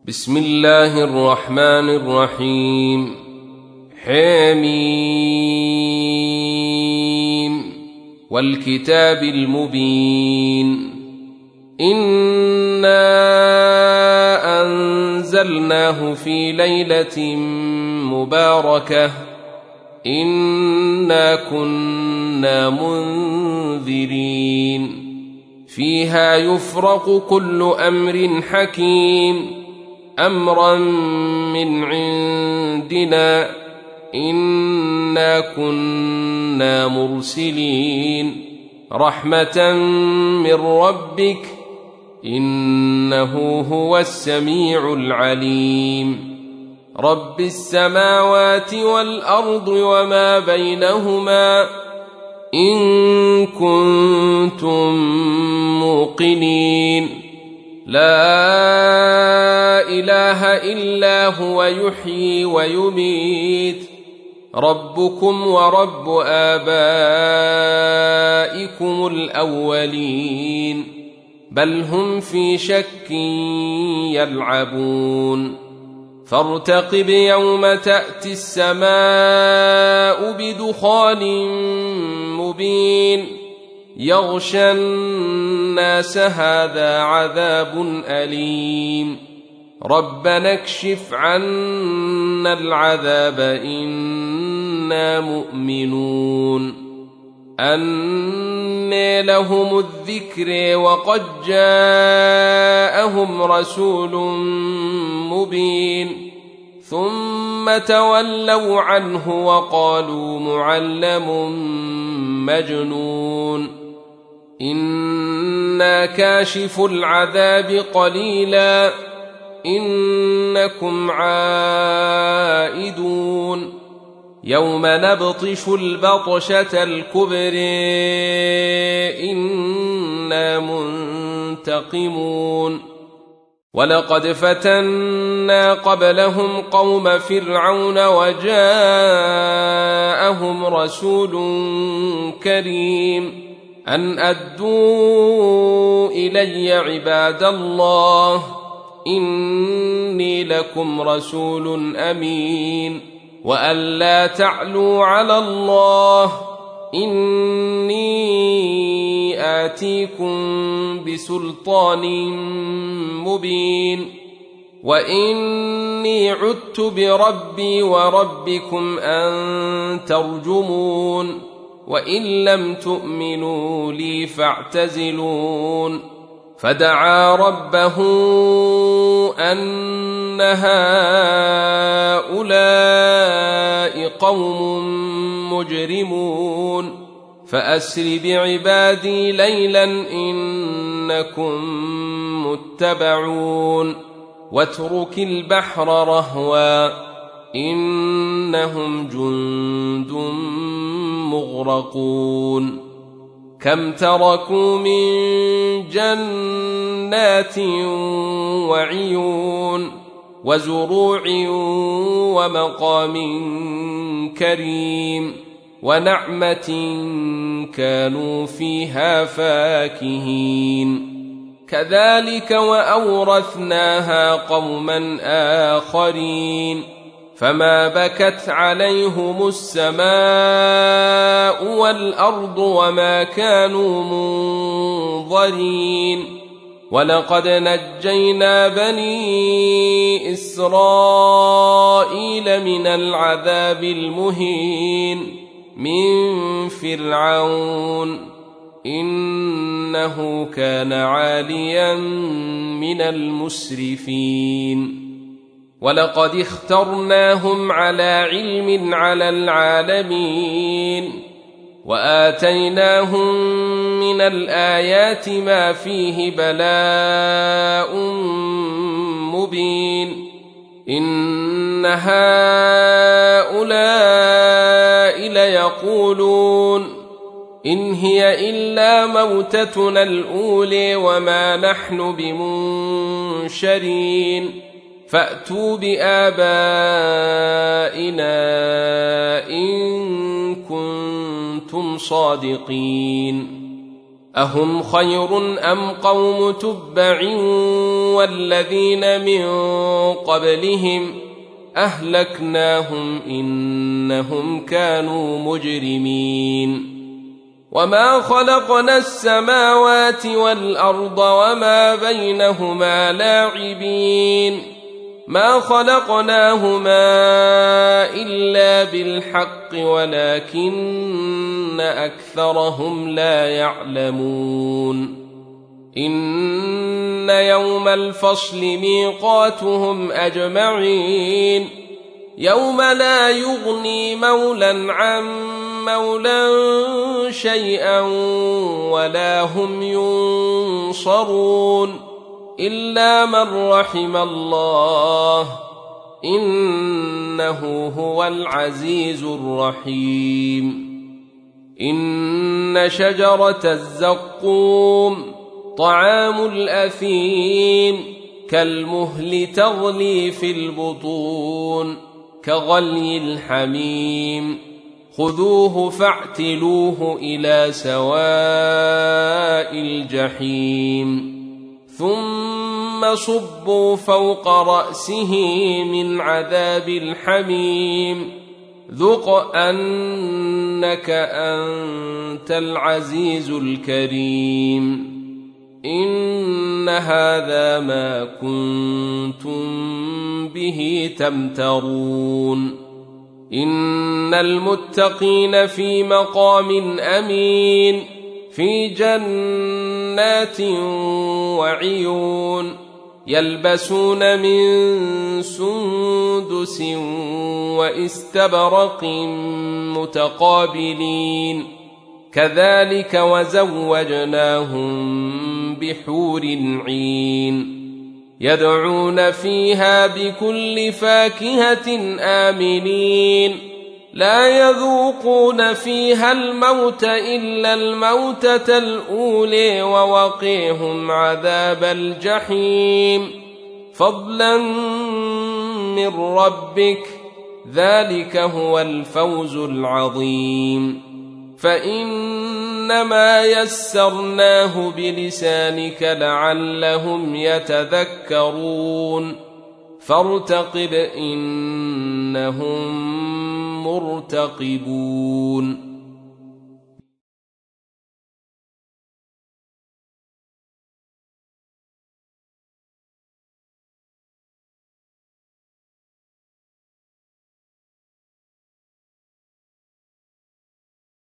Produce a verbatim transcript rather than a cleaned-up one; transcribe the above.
بسم الله الرحمن الرحيم. حميم والكتاب المبين. إنا أنزلناه في ليلة مباركة إنا كنا منذرين فيها يفرق كل أمر حكيم أمرا من عندنا إنا كنا مرسلين رحمة من ربك إنه هو السميع العليم. رب السماوات والأرض وما بينهما إن كنتم موقنين. لا إله إلا هو يحيي ويميت ربكم ورب آبائكم الأولين بل هم في شك يلعبون. فارتقب يوم تأتي السماء بدخان مبين يغشى الناس هذا عذاب أليم ربنا اكشف عنا العذاب إنا مؤمنون. أنى لهم الذكر وقد جاءهم رسول مبين ثم تولوا عنه وقالوا معلم مجنون. إنا كاشف العذاب قليلا إنكم عائدون يوم نبطش البطشة الكبر إنا منتقمون. ولقد فتنا قبلهم قوم فرعون وجاءهم رسول كريم أن أدوا إلي عباد الله إني لكم رسول أمين وأن لا تعلوا على الله إني آتيكم بسلطان مبين وإني عدت بربي وربكم أن ترجمون وإن لم تؤمنوا لي فاعتزلون. فدعا ربه أن هؤلاء قوم مجرمون فأسر بعبادي ليلا إنكم متبعون واترك البحر رهوا إنهم جند مغرقون. كم تركوا من جنات وعيون وزروع ومقام كريم ونعمة كانوا فيها فاكهين كذلك وأورثناها قوما آخرين فما بكت عليهم السماء والأرض وما كانوا منظرين. ولقد نجينا بني إسرائيل من العذاب المهين من فرعون إنه كان عاليا من المسرفين. ولقد اخترناهم على علم على العالمين وآتيناهم من الآيات ما فيه بلاء مبين. إن هؤلاء ليقولون إن هي إلا موتتنا الأولى وما نحن بمنشرين فأتوا بآبائنا إن كنتم صادقين. أهم خير أم قوم تبع والذين من قبلهم أهلكناهم إنهم كانوا مجرمين وما خلقنا السماوات والأرض وما بينهما لاعبين ما خلقناهما إلا بالحق ولكن أكثرهم لا يعلمون إن يوم الفصل ميقاتهم أجمعين يوم لا يغني مولى عن مولى شيئا ولا هم ينصرون إلا من رحم الله إنه هو العزيز الرحيم إن شجرة الزقوم طعام الأثيم كالمهل تغلي في البطون كغلي الحميم خذوه فاعتلوه إلى سواء الجحيم ثم صبوا فوق رأسه من عذاب الحميم ذق أنك أنت العزيز الكريم إن هذا ما كنتم به تمترون إن المتقين في مقام أمين في جنات وعيون يلبسون من سندس واستبرق متقابلين كذلك وزوجناهم بحور عين يدعون فيها بكل فاكهة آمنين لا يذوقون فيها الموت إلا الموتة الأولى ووقيهم عذاب الجحيم فضلا من ربك ذلك هو الفوز العظيم فإنما يسرناه بلسانك لعلهم يتذكرون فارتقب إنهم مرتقبون